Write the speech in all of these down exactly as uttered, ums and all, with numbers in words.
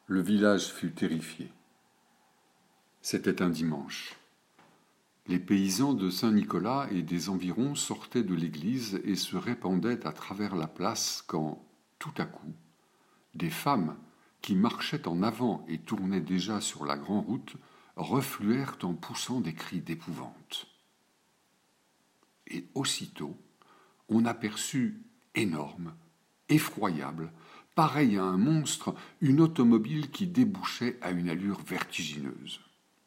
Le village fut terrifié. C'était un dimanche. Les paysans de Saint-Nicolas et des environs sortaient de l'église et se répandaient à travers la place quand, tout à coup, des femmes qui marchaient en avant et tournaient déjà sur la grande route refluèrent en poussant des cris d'épouvante. Et aussitôt, on aperçut énorme, effroyable, pareil à un monstre, une automobile qui débouchait à une allure vertigineuse.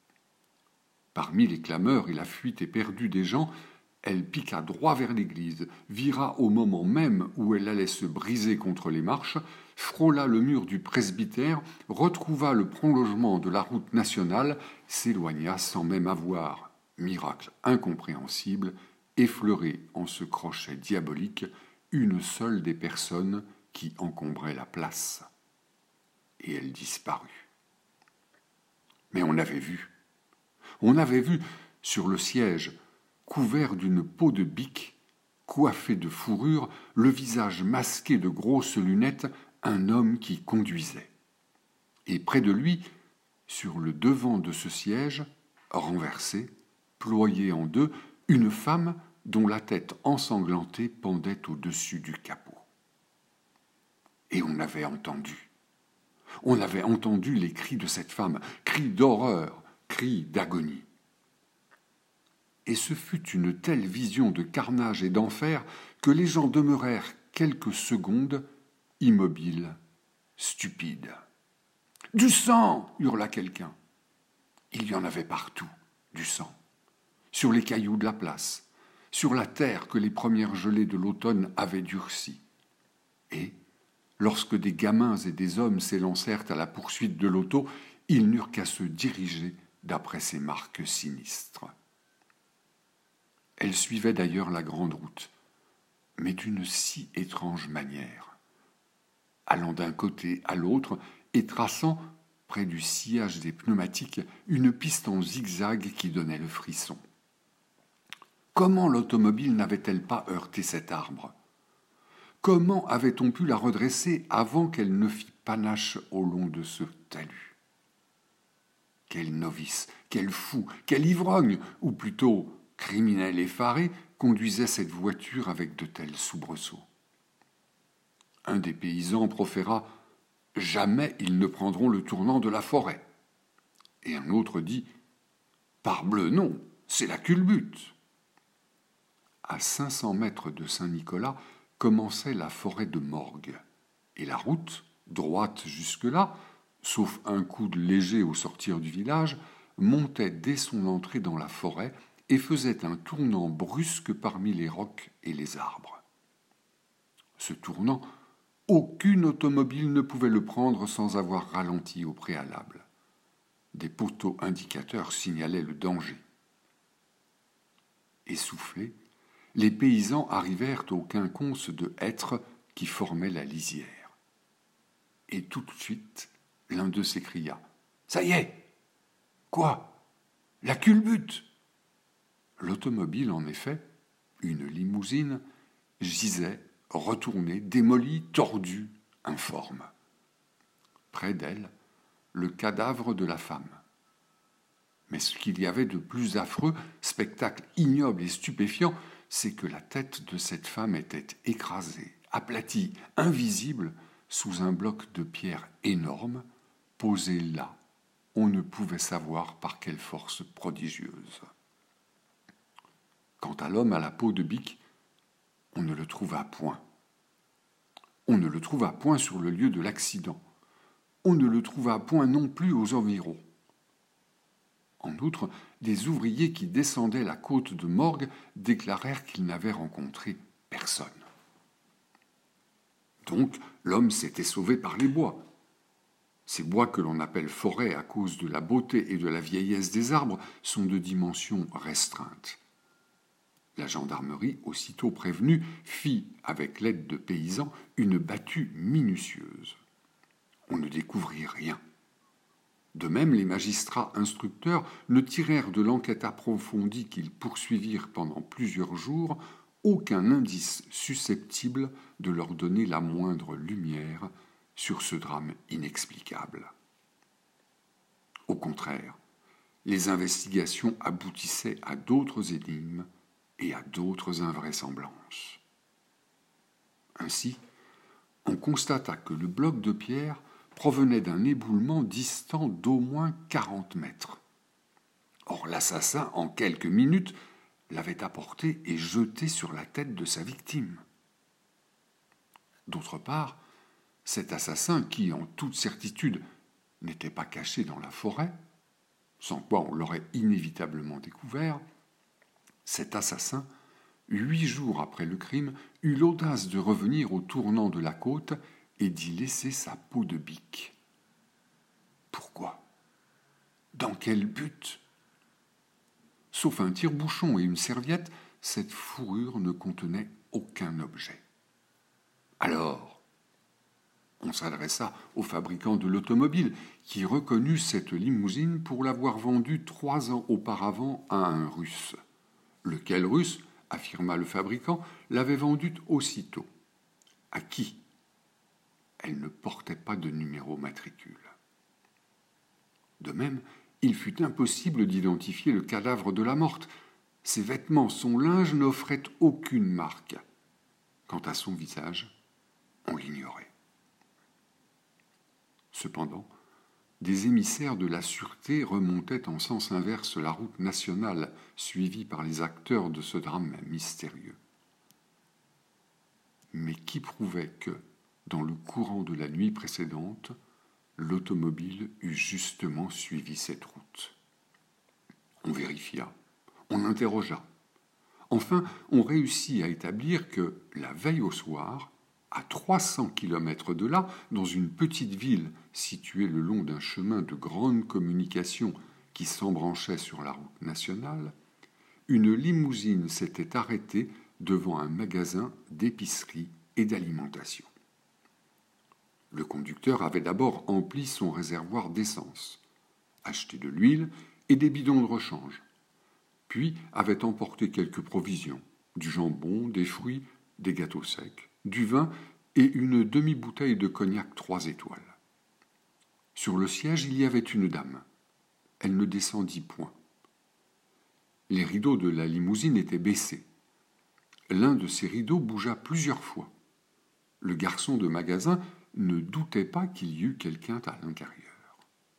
Parmi les clameurs et la fuite éperdue des gens, elle piqua droit vers l'église, vira au moment même où elle allait se briser contre les marches, frôla le mur du presbytère, retrouva le prolongement de la route nationale, s'éloigna sans même avoir, miracle incompréhensible, effleuré en ce crochet diabolique une seule des personnes qui encombraient la place. Et elle disparut. Mais on avait vu. On avait vu sur le siège, couvert d'une peau de bique, coiffé de fourrure, le visage masqué de grosses lunettes, un homme qui conduisait. Et près de lui, sur le devant de ce siège, renversé, ployé en deux, une femme dont la tête ensanglantée pendait au-dessus du capot. Et on avait entendu. On avait entendu les cris de cette femme, cris d'horreur, cris d'agonie. Et ce fut une telle vision de carnage et d'enfer que les gens demeurèrent quelques secondes immobiles, stupides. « Du sang !» hurla quelqu'un. Il y en avait partout, du sang. Sur les cailloux de la place, sur la terre que les premières gelées de l'automne avaient durcie. Et, lorsque des gamins et des hommes s'élancèrent à la poursuite de l'auto, ils n'eurent qu'à se diriger d'après ces marques sinistres. Elle suivait d'ailleurs la grande route, mais d'une si étrange manière, allant d'un côté à l'autre et traçant, près du sillage des pneumatiques, une piste en zigzag qui donnait le frisson. Comment l'automobile n'avait-elle pas heurté cet arbre ? Comment avait-on pu la redresser avant qu'elle ne fît panache au long de ce talus ? Quel novice, quel fou, quel ivrogne, ou plutôt criminel effaré, conduisait cette voiture avec de tels soubresauts. Un des paysans proféra « Jamais ils ne prendront le tournant de la forêt ». Et un autre dit « Parbleu, non, c'est la culbute ». À cinq cents mètres de Saint-Nicolas commençait la forêt de Morgue, et la route, droite jusque-là, sauf un coude léger au sortir du village, montait dès son entrée dans la forêt et faisait un tournant brusque parmi les rocs et les arbres. Ce tournant, aucune automobile ne pouvait le prendre sans avoir ralenti au préalable. Des poteaux indicateurs signalaient le danger. Essoufflés, les paysans arrivèrent au quinconce de hêtres qui formait la lisière. Et tout de suite, l'un d'eux s'écria « Ça y est !»« Quoi ? La culbute !» L'automobile, en effet, une limousine, gisait, retournée, démolie, tordue, informe. Près d'elle, le cadavre de la femme. Mais ce qu'il y avait de plus affreux, spectacle ignoble et stupéfiant, c'est que la tête de cette femme était écrasée, aplatie, invisible, sous un bloc de pierre énorme, posé là, on ne pouvait savoir par quelle force prodigieuse. Quant à l'homme à la peau de bique, on ne le trouva point. On ne le trouva point sur le lieu de l'accident. On ne le trouva point non plus aux environs. En outre, des ouvriers qui descendaient la côte de Morgue déclarèrent qu'ils n'avaient rencontré personne. Donc, l'homme s'était sauvé par les bois. Ces bois que l'on appelle forêts à cause de la beauté et de la vieillesse des arbres sont de dimensions restreintes. La gendarmerie, aussitôt prévenue, fit, avec l'aide de paysans, une battue minutieuse. On ne découvrit rien. De même, les magistrats instructeurs ne tirèrent de l'enquête approfondie qu'ils poursuivirent pendant plusieurs jours aucun indice susceptible de leur donner la moindre lumière sur ce drame inexplicable. Au contraire, les investigations aboutissaient à d'autres énigmes et à d'autres invraisemblances. Ainsi, on constata que le bloc de pierre provenait d'un éboulement distant d'au moins quarante mètres. Or, l'assassin, en quelques minutes, l'avait apporté et jeté sur la tête de sa victime. D'autre part, cet assassin qui, en toute certitude, n'était pas caché dans la forêt, sans quoi on l'aurait inévitablement découvert, cet assassin, huit jours après le crime, eut l'audace de revenir au tournant de la côte et d'y laisser sa peau de bique. Pourquoi ? Dans quel but ? Sauf un tire-bouchon et une serviette, cette fourrure ne contenait aucun objet. Alors, on s'adressa au fabricant de l'automobile, qui reconnut cette limousine pour l'avoir vendue trois ans auparavant à un Russe. Lequel Russe, affirma le fabricant, l'avait vendue aussitôt. À qui ? Elle ne portait pas de numéro matricule. De même, il fut impossible d'identifier le cadavre de la morte. Ses vêtements, son linge n'offraient aucune marque. Quant à son visage, on l'ignorait. Cependant, des émissaires de la sûreté remontaient en sens inverse la route nationale suivie par les acteurs de ce drame mystérieux. Mais qui prouvait que, dans le courant de la nuit précédente, l'automobile eût justement suivi cette route? On vérifia, on interrogea. Enfin, on réussit à établir que, la veille au soir, à trois cents kilomètres de là, dans une petite ville située le long d'un chemin de grande communication qui s'embranchait sur la route nationale, une limousine s'était arrêtée devant un magasin d'épicerie et d'alimentation. Le conducteur avait d'abord empli son réservoir d'essence, acheté de l'huile et des bidons de rechange, puis avait emporté quelques provisions, du jambon, des fruits, des gâteaux secs, du vin et une demi-bouteille de cognac trois étoiles. Sur le siège, il y avait une dame. Elle ne descendit point. Les rideaux de la limousine étaient baissés. L'un de ces rideaux bougea plusieurs fois. Le garçon de magasin ne doutait pas qu'il y eût quelqu'un à l'intérieur.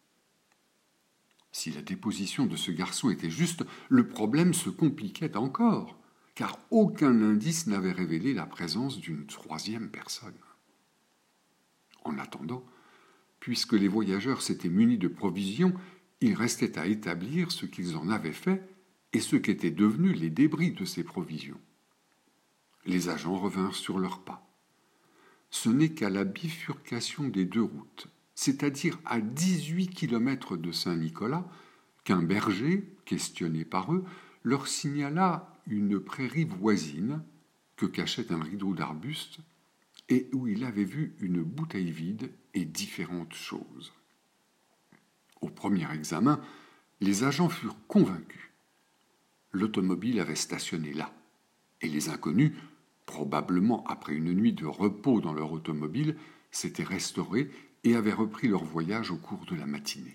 Si la déposition de ce garçon était juste, le problème se compliquait encore, car aucun indice n'avait révélé la présence d'une troisième personne. En attendant, puisque les voyageurs s'étaient munis de provisions, il restait à établir ce qu'ils en avaient fait et ce qu'étaient devenus les débris de ces provisions. Les agents revinrent sur leurs pas. Ce n'est qu'à la bifurcation des deux routes, c'est-à-dire à dix-huit kilomètres de Saint-Nicolas, qu'un berger, questionné par eux, leur signala une prairie voisine que cachait un rideau d'arbustes et où il avait vu une bouteille vide et différentes choses. Au premier examen, les agents furent convaincus. L'automobile avait stationné là, et les inconnus, probablement après une nuit de repos dans leur automobile, s'étaient restaurés et avaient repris leur voyage au cours de la matinée.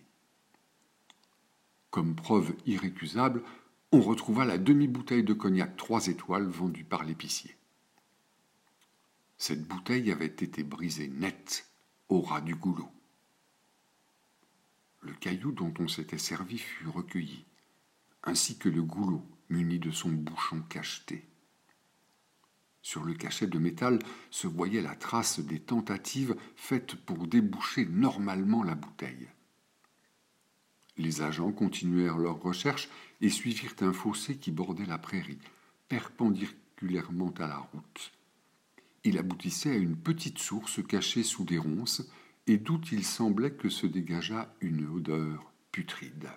Comme preuve irrécusable, on retrouva la demi-bouteille de cognac trois étoiles vendue par l'épicier. Cette bouteille avait été brisée net au ras du goulot. Le caillou dont on s'était servi fut recueilli, ainsi que le goulot muni de son bouchon cacheté. Sur le cachet de métal se voyait la trace des tentatives faites pour déboucher normalement la bouteille. Les agents continuèrent leurs recherches et suivirent un fossé qui bordait la prairie, perpendiculairement à la route. Il aboutissait à une petite source cachée sous des ronces et d'où il semblait que se dégageât une odeur putride.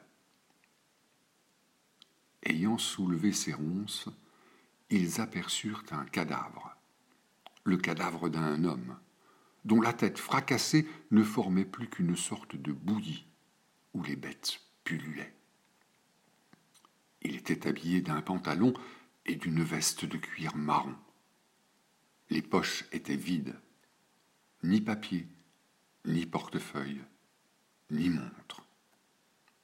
Ayant soulevé ces ronces, ils aperçurent un cadavre, le cadavre d'un homme, dont la tête fracassée ne formait plus qu'une sorte de bouillie où les bêtes pullulaient. Il était habillé d'un pantalon et d'une veste de cuir marron. Les poches étaient vides, ni papier, ni portefeuille, ni montre.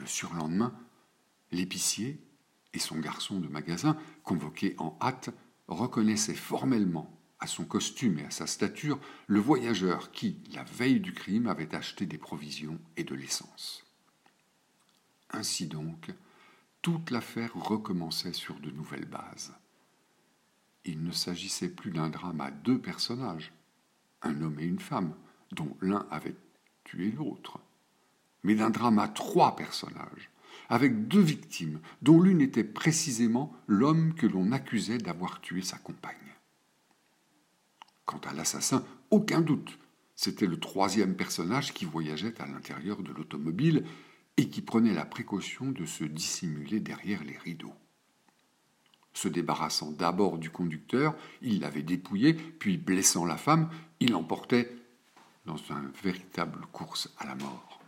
surlendemain, l'épicier et son garçon de magasin, convoqués en hâte, reconnaissaient formellement à son costume et à sa stature le voyageur qui, la veille du crime, avait acheté des provisions et de l'essence. Ainsi donc, toute l'affaire recommençait sur de nouvelles bases. Il ne s'agissait plus d'un drame à deux personnages, un homme et une femme, dont l'un avait tué l'autre, mais d'un drame à trois personnages, avec deux victimes, dont l'une était précisément l'homme que l'on accusait d'avoir tué sa compagne. Quant à l'assassin, aucun doute, c'était le troisième personnage qui voyageait à l'intérieur de l'automobile et qui prenait la précaution de se dissimuler derrière les rideaux. Se débarrassant d'abord du conducteur, il l'avait dépouillé, puis blessant la femme, il l'emportait dans une véritable course à la mort.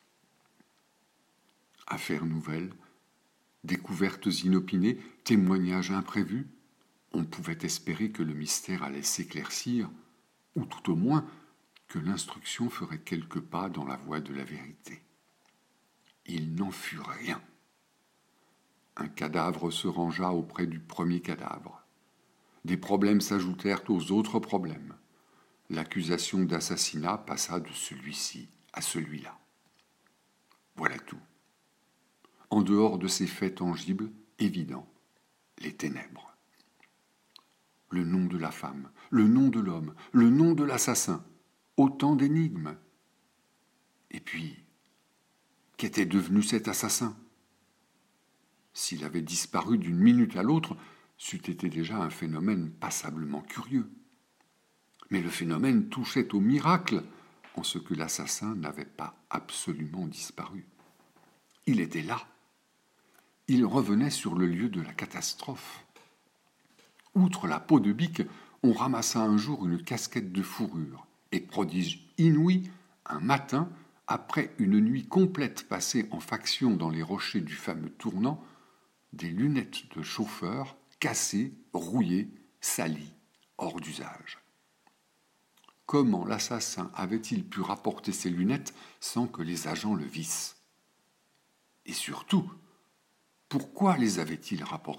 Affaires nouvelles, découvertes inopinées, témoignages imprévus, on pouvait espérer que le mystère allait s'éclaircir, ou tout au moins que l'instruction ferait quelques pas dans la voie de la vérité. Il n'en fut rien. Un cadavre se rangea auprès du premier cadavre. Des problèmes s'ajoutèrent aux autres problèmes. L'accusation d'assassinat passa de celui-ci à celui-là. Voilà tout. En dehors de ces faits tangibles, évidents, les ténèbres. Le nom de la femme, le nom de l'homme, le nom de l'assassin, autant d'énigmes. Et puis, qu'était devenu cet assassin ? S'il avait disparu d'une minute à l'autre, c'eût été déjà un phénomène passablement curieux. Mais le phénomène touchait au miracle, en ce que l'assassin n'avait pas absolument disparu. Il était là. Il revenait sur le lieu de la catastrophe. Outre la peau de bique, on ramassa un jour une casquette de fourrure, et prodige inouï, un matin, après une nuit complète passée en faction dans les rochers du fameux tournant, des lunettes de chauffeur cassées, rouillées, salies, hors d'usage. Comment l'assassin avait-il pu rapporter ces lunettes sans que les agents le vissent ? Et surtout, pourquoi les avait-il rapportées ?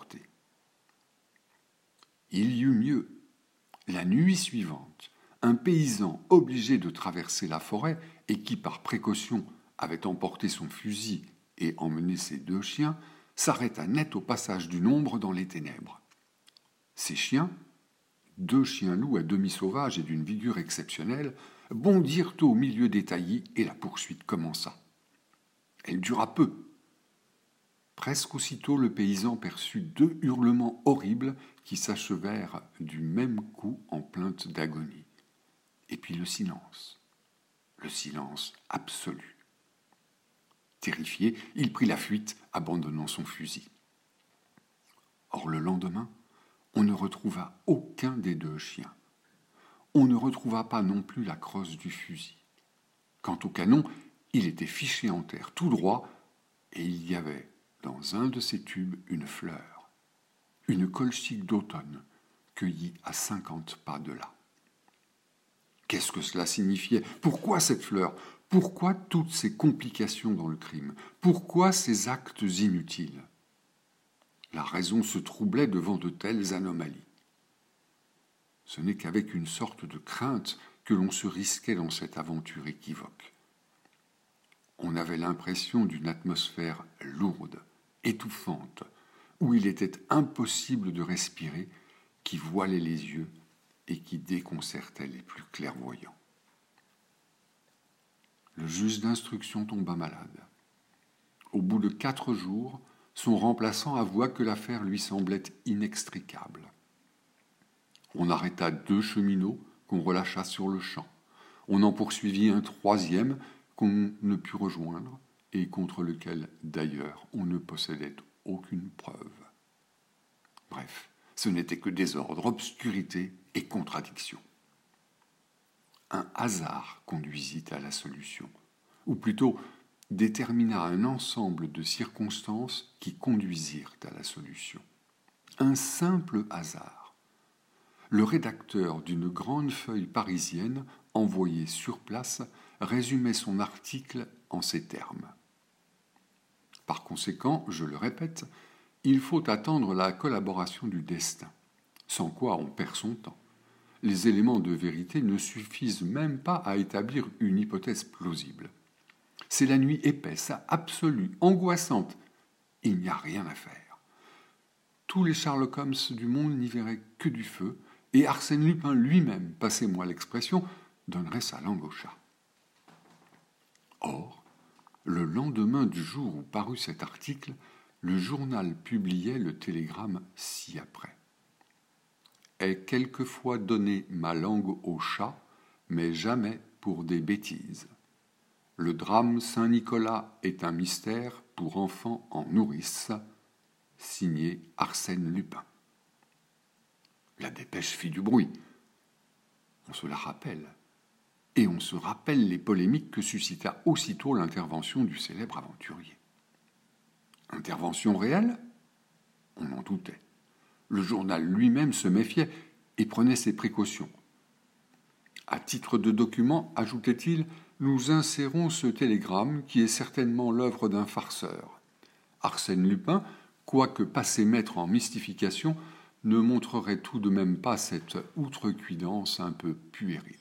Il y eut mieux. La nuit suivante, un paysan obligé de traverser la forêt et qui, par précaution, avait emporté son fusil et emmené ses deux chiens, s'arrêta net au passage d'une ombre dans les ténèbres. Ces chiens, deux chiens loups à demi sauvages et d'une vigueur exceptionnelle, bondirent au milieu des taillis et la poursuite commença. Elle dura peu. Presque aussitôt, le paysan perçut deux hurlements horribles qui s'achevèrent du même coup en plainte d'agonie. Et puis le silence, le silence absolu. Terrifié, il prit la fuite, abandonnant son fusil. Or, le lendemain, on ne retrouva aucun des deux chiens. On ne retrouva pas non plus la crosse du fusil. Quant au canon, il était fiché en terre tout droit, et il y avait dans un de ses tubes une fleur, une colchique d'automne, cueillie à cinquante pas de là. Qu'est-ce que cela signifiait ? Pourquoi cette fleur ? Pourquoi toutes ces complications dans le crime ? Pourquoi ces actes inutiles ? La raison se troublait devant de telles anomalies. Ce n'est qu'avec une sorte de crainte que l'on se risquait dans cette aventure équivoque. On avait l'impression d'une atmosphère lourde, étouffante, où il était impossible de respirer, qui voilait les yeux et qui déconcertait les plus clairvoyants. Le juge d'instruction tomba malade. Au bout de quatre jours, son remplaçant avoua que l'affaire lui semblait inextricable. On arrêta deux cheminots qu'on relâcha sur le champ. On en poursuivit un troisième qu'on ne put rejoindre et contre lequel, d'ailleurs, on ne possédait aucune preuve. Bref, ce n'était que désordre, obscurité et contradiction. Un hasard conduisit à la solution, ou plutôt détermina un ensemble de circonstances qui conduisirent à la solution. Un simple hasard. Le rédacteur d'une grande feuille parisienne, envoyé sur place, résumait son article en ces termes. Par conséquent, je le répète, il faut attendre la collaboration du destin, sans quoi on perd son temps. Les éléments de vérité ne suffisent même pas à établir une hypothèse plausible. C'est la nuit épaisse, absolue, angoissante. Il n'y a rien à faire. Tous les Sherlock Holmes du monde n'y verraient que du feu, et Arsène Lupin lui-même, passez-moi l'expression, donnerait sa langue au chat. Or, le lendemain du jour où parut cet article, le journal publiait le télégramme ci-après. Ai quelquefois donné ma langue au chat, mais jamais pour des bêtises. Le drame Saint-Nicolas est un mystère pour enfants en nourrice. Signé Arsène Lupin. La dépêche fit du bruit. On se la rappelle. Et on se rappelle les polémiques que suscita aussitôt l'intervention du célèbre aventurier. Intervention réelle ? On en doutait. Le journal lui-même se méfiait et prenait ses précautions. À titre de document, ajoutait-il, nous insérons ce télégramme qui est certainement l'œuvre d'un farceur. Arsène Lupin, quoique passé maître en mystification, ne montrerait tout de même pas cette outrecuidance un peu puérile.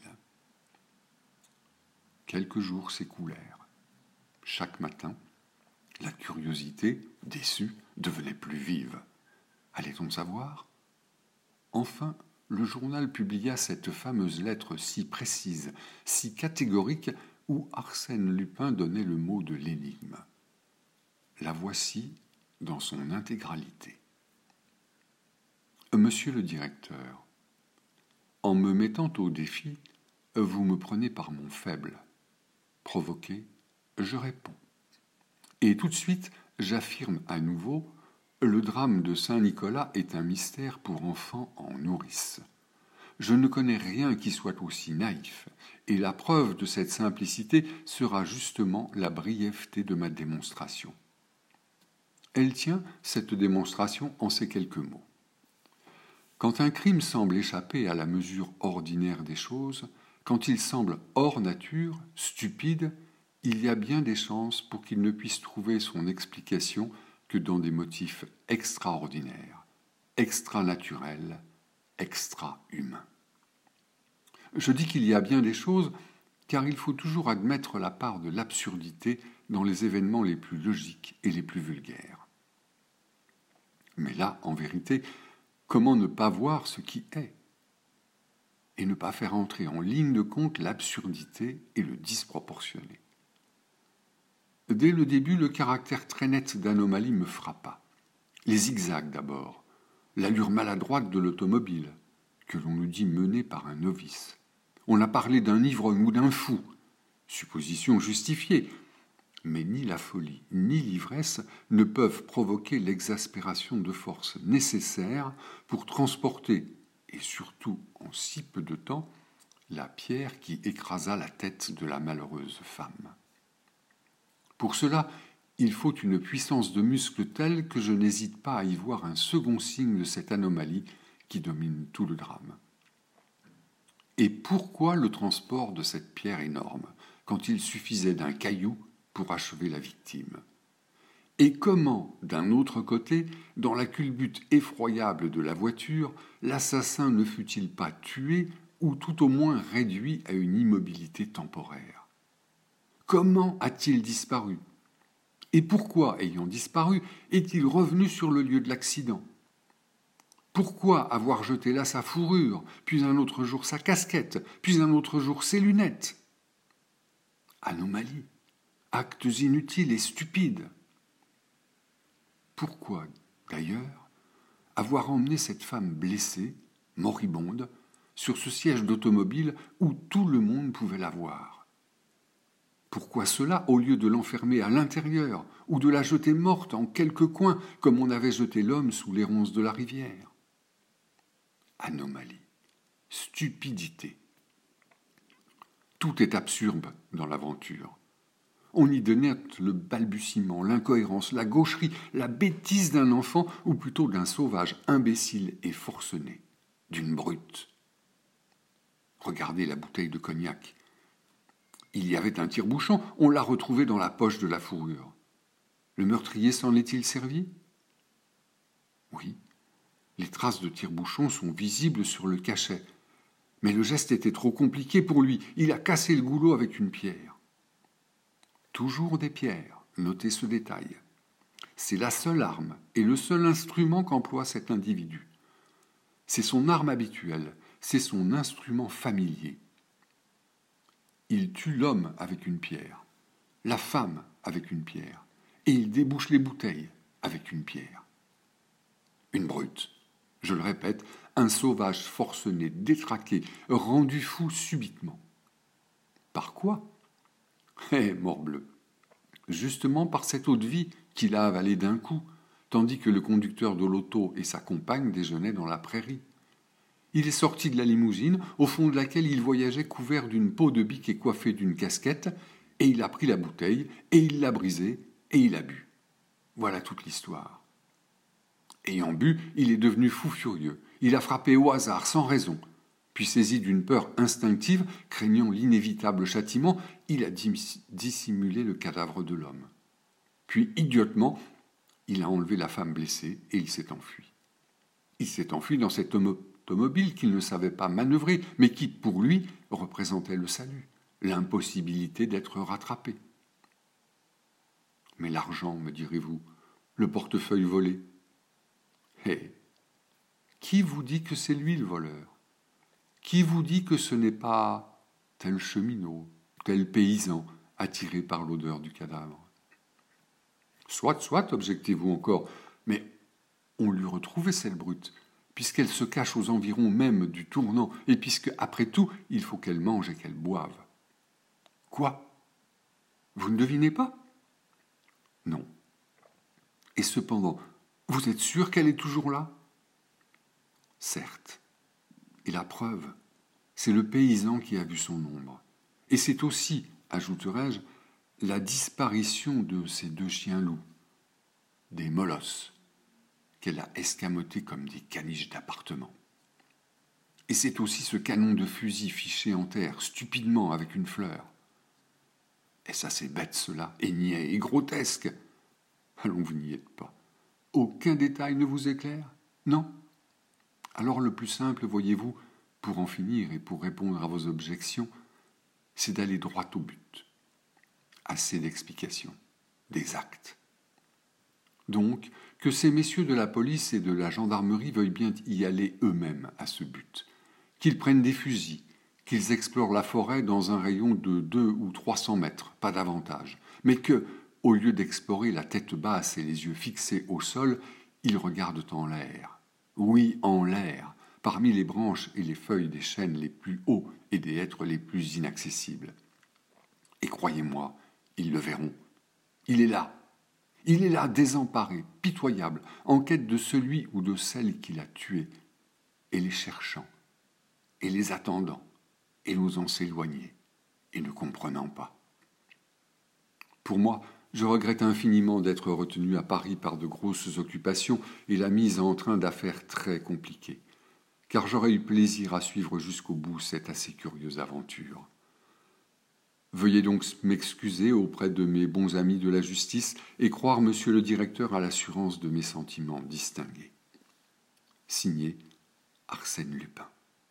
Quelques jours s'écoulèrent. Chaque matin, la curiosité, déçue, devenait plus vive. Allait-on savoir ? Enfin, le journal publia cette fameuse lettre si précise, si catégorique, où Arsène Lupin donnait le mot de l'énigme. La voici dans son intégralité. Monsieur le directeur, en me mettant au défi, vous me prenez par mon faible. Provoqué, je réponds. Et tout de suite, j'affirme à nouveau, le drame de Saint-Nicolas est un mystère pour enfants en nourrice. Je ne connais rien qui soit aussi naïf, et la preuve de cette simplicité sera justement la brièveté de ma démonstration. Elle tient, cette démonstration, en ces quelques mots. Quand un crime semble échapper à la mesure ordinaire des choses, quand il semble hors nature, stupide, il y a bien des chances pour qu'il ne puisse trouver son explication que dans des motifs extraordinaires, extra-naturels, extra-humains. Je dis qu'il y a bien des choses, car il faut toujours admettre la part de l'absurdité dans les événements les plus logiques et les plus vulgaires. Mais là, en vérité, comment ne pas voir ce qui est ? Et ne pas faire entrer en ligne de compte l'absurdité et le disproportionné. Dès le début, le caractère très net d'anomalie me frappa. Les zigzags d'abord, l'allure maladroite de l'automobile, que l'on nous dit menée par un novice. On a parlé d'un ivrogne ou d'un fou, supposition justifiée, mais ni la folie ni l'ivresse ne peuvent provoquer l'exaspération de force nécessaire pour transporter, et surtout en si peu de temps, la pierre qui écrasa la tête de la malheureuse femme. Pour cela, il faut une puissance de muscle telle que je n'hésite pas à y voir un second signe de cette anomalie qui domine tout le drame. Et pourquoi le transport de cette pierre énorme, quand il suffisait d'un caillou pour achever la victime ? Et comment, d'un autre côté, dans la culbute effroyable de la voiture, l'assassin ne fut-il pas tué ou tout au moins réduit à une immobilité temporaire ? Comment a-t-il disparu ? Et pourquoi, ayant disparu, est-il revenu sur le lieu de l'accident ? Pourquoi avoir jeté là sa fourrure, puis un autre jour sa casquette, puis un autre jour ses lunettes ? Anomalie, actes inutiles et stupides. Pourquoi, d'ailleurs, avoir emmené cette femme blessée, moribonde, sur ce siège d'automobile où tout le monde pouvait la voir ? Pourquoi cela au lieu de l'enfermer à l'intérieur ou de la jeter morte en quelque coin comme on avait jeté l'homme sous les ronces de la rivière ? Anomalie, stupidité. Tout est absurde dans l'aventure. On y dénote le balbutiement, l'incohérence, la gaucherie, la bêtise d'un enfant ou plutôt d'un sauvage imbécile et forcené, d'une brute. Regardez la bouteille de cognac. Il y avait un tire-bouchon, on l'a retrouvé dans la poche de la fourrure. Le meurtrier s'en est-il servi? Oui, les traces de tire-bouchon sont visibles sur le cachet. Mais le geste était trop compliqué pour lui. Il a cassé le goulot avec une pierre. Toujours des pierres, notez ce détail. C'est la seule arme et le seul instrument qu'emploie cet individu. C'est son arme habituelle, c'est son instrument familier. Il tue l'homme avec une pierre, la femme avec une pierre, et il débouche les bouteilles avec une pierre. Une brute, je le répète, un sauvage forcené, détraqué, rendu fou subitement. Par quoi? Eh, morbleu! Justement par cette eau de vie qu'il a avalée d'un coup, tandis que le conducteur de l'auto et sa compagne déjeunaient dans la prairie. Il est sorti de la limousine, au fond de laquelle il voyageait couvert d'une peau de bique et coiffé d'une casquette, et il a pris la bouteille, et il l'a brisée, et il a bu. Voilà toute l'histoire. Ayant bu, il est devenu fou furieux. Il a frappé au hasard, sans raison. Puis saisi d'une peur instinctive, craignant l'inévitable châtiment, il a dissimulé le cadavre de l'homme. Puis, idiotement, il a enlevé la femme blessée et il s'est enfui. Il s'est enfui dans cette automobile qu'il ne savait pas manœuvrer, mais qui, pour lui, représentait le salut, l'impossibilité d'être rattrapé. Mais l'argent, me direz-vous, le portefeuille volé. Eh, qui vous dit que c'est lui le voleur? Qui vous dit que ce n'est pas tel cheminot, tel paysan attiré par l'odeur du cadavre? Soit, soit, objectez-vous encore, mais on lui retrouvait cette brute, puisqu'elle se cache aux environs même du tournant, et puisque, après tout, il faut qu'elle mange et qu'elle boive. Quoi? Vous ne devinez pas? Non. Et cependant, vous êtes sûr qu'elle est toujours là? Certes. Et la preuve, c'est le paysan qui a vu son ombre. Et c'est aussi, ajouterai-je, la disparition de ces deux chiens-loups, des molosses, qu'elle a escamotés comme des caniches d'appartement. Et c'est aussi ce canon de fusil fiché en terre, stupidement, avec une fleur. Est-ce assez bête cela, et niais, et grotesque? Allons, vous n'y êtes pas. Aucun détail ne vous éclaire? Non? Alors le plus simple, voyez-vous, pour en finir et pour répondre à vos objections, c'est d'aller droit au but. Assez d'explications, des actes. Donc, que ces messieurs de la police et de la gendarmerie veuillent bien y aller eux-mêmes à ce but, qu'ils prennent des fusils, qu'ils explorent la forêt dans un rayon de deux ou trois cents mètres, pas davantage, mais que, au lieu d'explorer la tête basse et les yeux fixés au sol, ils regardent en l'air. Oui, en l'air, parmi les branches et les feuilles des chênes les plus hauts et des hêtres les plus inaccessibles. Et croyez-moi, ils le verront. Il est là. Il est là, désemparé, pitoyable, en quête de celui ou de celle qu'il a tué, et les cherchant, et les attendant, et n'osant s'éloigner, et ne comprenant pas. Pour moi, je regrette infiniment d'être retenu à Paris par de grosses occupations et la mise en train d'affaires très compliquées, car j'aurais eu plaisir à suivre jusqu'au bout cette assez curieuse aventure. Veuillez donc m'excuser auprès de mes bons amis de la justice et croire, monsieur le directeur, à l'assurance de mes sentiments distingués. Signé Arsène Lupin.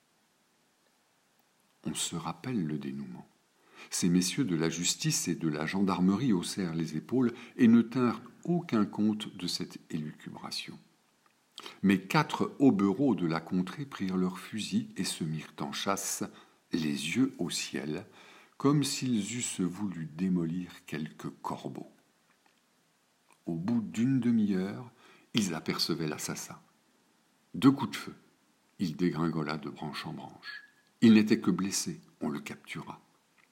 On se rappelle le dénouement. Ces messieurs de la justice et de la gendarmerie haussèrent les épaules et ne tinrent aucun compte de cette élucubration. Mais quatre hobereaux de la contrée prirent leurs fusils et se mirent en chasse, les yeux au ciel, comme s'ils eussent voulu démolir quelques corbeaux. Au bout d'une demi-heure, ils apercevaient l'assassin. Deux coups de feu. Il dégringola de branche en branche. Il n'était que blessé, on le captura.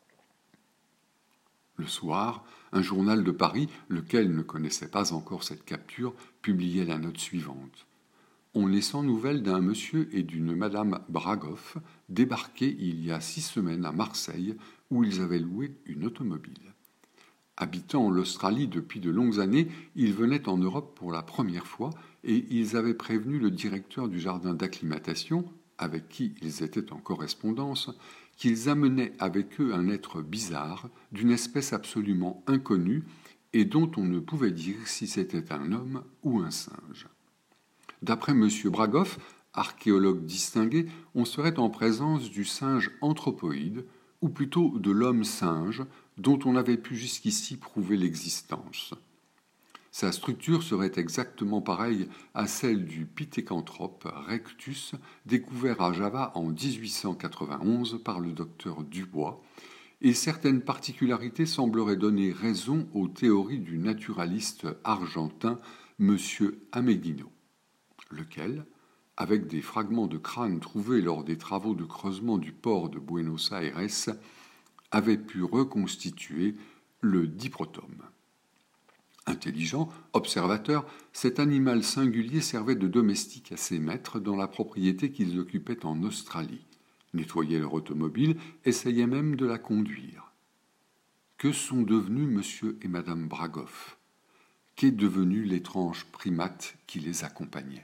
Le soir, un journal de Paris, lequel ne connaissait pas encore cette capture, publiait la note suivante. On est sans nouvelles d'un monsieur et d'une madame Bragoff débarqués il y a six semaines à Marseille, où ils avaient loué une automobile. Habitant l'Australie depuis de longues années, ils venaient en Europe pour la première fois et ils avaient prévenu le directeur du jardin d'acclimatation, avec qui ils étaient en correspondance, qu'ils amenaient avec eux un être bizarre, d'une espèce absolument inconnue et dont on ne pouvait dire si c'était un homme ou un singe. D'après M. Bragoff, archéologue distingué, on serait en présence du singe anthropoïde, ou plutôt de l'homme-singe, dont on avait pu jusqu'ici prouver l'existence. Sa structure serait exactement pareille à celle du Pithecanthrope rectus, découvert à Java en dix-huit cent quatre-vingt-onze par le docteur Dubois, et certaines particularités sembleraient donner raison aux théories du naturaliste argentin M. Ameghino, lequel, avec des fragments de crâne trouvés lors des travaux de creusement du port de Buenos Aires, avait pu reconstituer le diprotome. Intelligent, observateur, cet animal singulier servait de domestique à ses maîtres dans la propriété qu'ils occupaient en Australie, nettoyait leur automobile, essayait même de la conduire. Que sont devenus monsieur et madame Bragoff? Qu'est devenu l'étrange primate qui les accompagnait?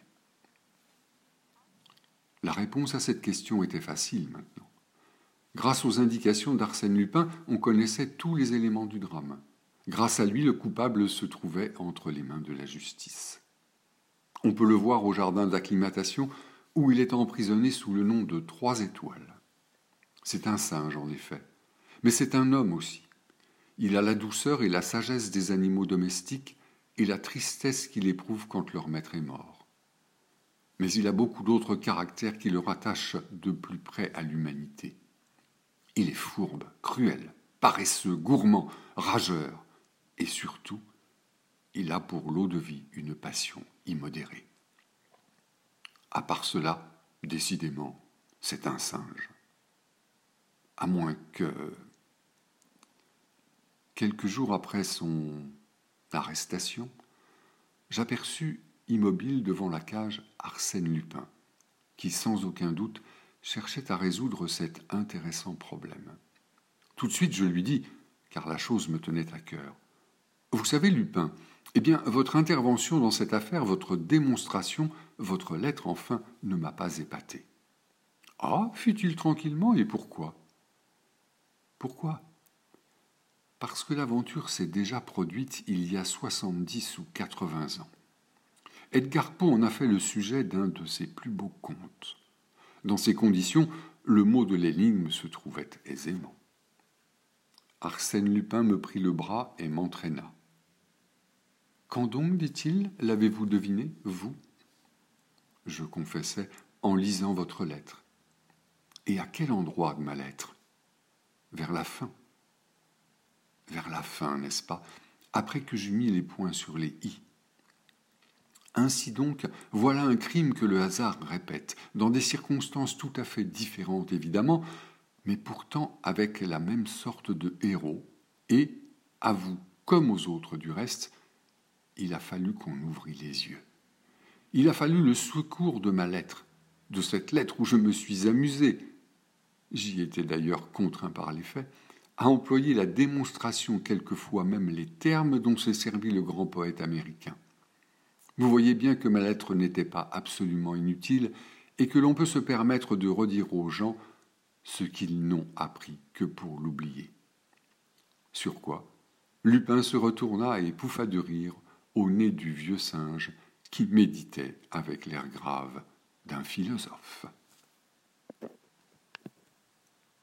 La réponse à cette question était facile maintenant. Grâce aux indications d'Arsène Lupin, on connaissait tous les éléments du drame. Grâce à lui, le coupable se trouvait entre les mains de la justice. On peut le voir au jardin d'acclimatation où il est emprisonné sous le nom de Trois Étoiles. C'est un singe, en effet, mais c'est un homme aussi. Il a la douceur et la sagesse des animaux domestiques et la tristesse qu'il éprouve quand leur maître est mort. Mais il a beaucoup d'autres caractères qui le rattachent de plus près à l'humanité. Il est fourbe, cruel, paresseux, gourmand, rageur, et surtout, il a pour lot de vie une passion immodérée. À part cela, décidément, c'est un singe. À moins que... Quelques jours après son arrestation, j'aperçus immobile devant la cage Arsène Lupin, qui sans aucun doute cherchait à résoudre cet intéressant problème. Tout de suite je lui dis, car la chose me tenait à cœur, « Vous savez, Lupin, eh bien, votre intervention dans cette affaire, votre démonstration, votre lettre enfin, ne m'a pas épaté. »« Ah, fit-il tranquillement, et pourquoi ?»« Pourquoi ? Parce que l'aventure s'est déjà produite il y a soixante-dix ou quatre-vingts ans. Edgar Poe en a fait le sujet d'un de ses plus beaux contes. Dans ces conditions, le mot de l'énigme se trouvait aisément. Arsène Lupin me prit le bras et m'entraîna. « Quand donc, dit-il, l'avez-vous deviné, vous ?» Je confessai, en lisant votre lettre. « Et à quel endroit de ma lettre ?»« Vers la fin. » Vers la fin, n'est-ce pas, après que j'eus mis les points sur les i. Ainsi donc, voilà un crime que le hasard répète, dans des circonstances tout à fait différentes évidemment, mais pourtant avec la même sorte de héros, et, à vous comme aux autres du reste, il a fallu qu'on ouvrît les yeux. Il a fallu le secours de ma lettre, de cette lettre où je me suis amusé, j'y étais d'ailleurs contraint par les faits, à employer la démonstration, quelquefois même les termes dont s'est servi le grand poète américain. Vous voyez bien que ma lettre n'était pas absolument inutile et que l'on peut se permettre de redire aux gens ce qu'ils n'ont appris que pour l'oublier. Sur quoi, Lupin se retourna et pouffa de rire au nez du vieux singe qui méditait avec l'air grave d'un philosophe.